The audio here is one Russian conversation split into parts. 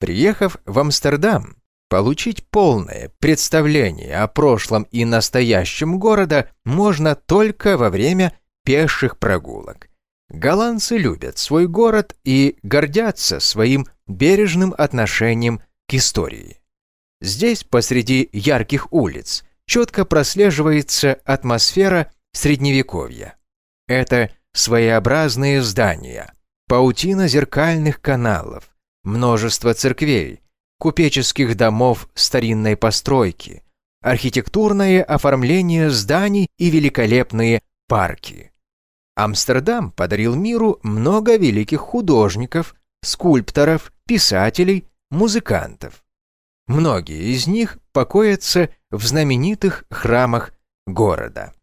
Приехав в Амстердам, получить полное представление о прошлом и настоящем города можно только во время пеших прогулок. Голландцы любят свой город и гордятся своим бережным отношением к истории. Здесь, посреди ярких улиц, четко прослеживается атмосфера Средневековья. Это своеобразные здания, паутина зеркальных каналов, множество церквей, купеческих домов старинной постройки, архитектурное оформление зданий и великолепные парки. Амстердам подарил миру много великих художников, скульпторов, писателей, музыкантов. Многие из них покоятся в знаменитых храмах города.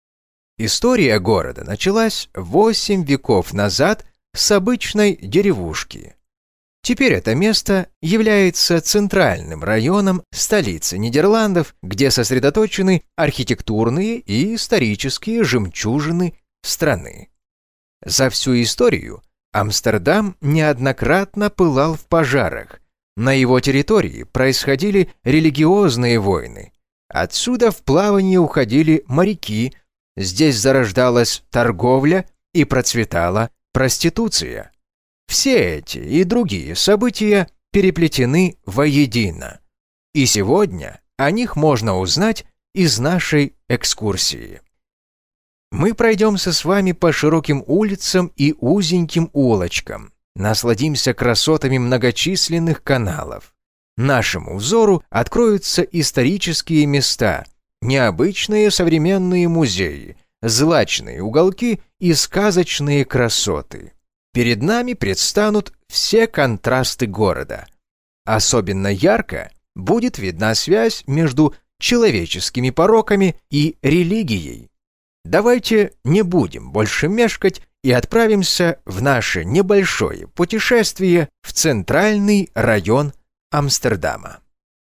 История города началась 8 веков назад с обычной деревушки. Теперь это место является центральным районом столицы Нидерландов, где сосредоточены архитектурные и исторические жемчужины страны. За всю историю Амстердам неоднократно пылал в пожарах. На его территории происходили религиозные войны. Отсюда в плавание уходили моряки, здесь зарождалась торговля и процветала проституция. Все эти и другие события переплетены воедино. И сегодня о них можно узнать из нашей экскурсии. Мы пройдемся с вами по широким улицам и узеньким улочкам, насладимся красотами многочисленных каналов. Нашему взору откроются исторические места, необычные современные музеи, злачные уголки и сказочные красоты. Перед нами предстанут все контрасты города. Особенно ярко будет видна связь между человеческими пороками и религией. Давайте не будем больше мешкать и отправимся в наше небольшое путешествие в центральный район Амстердама.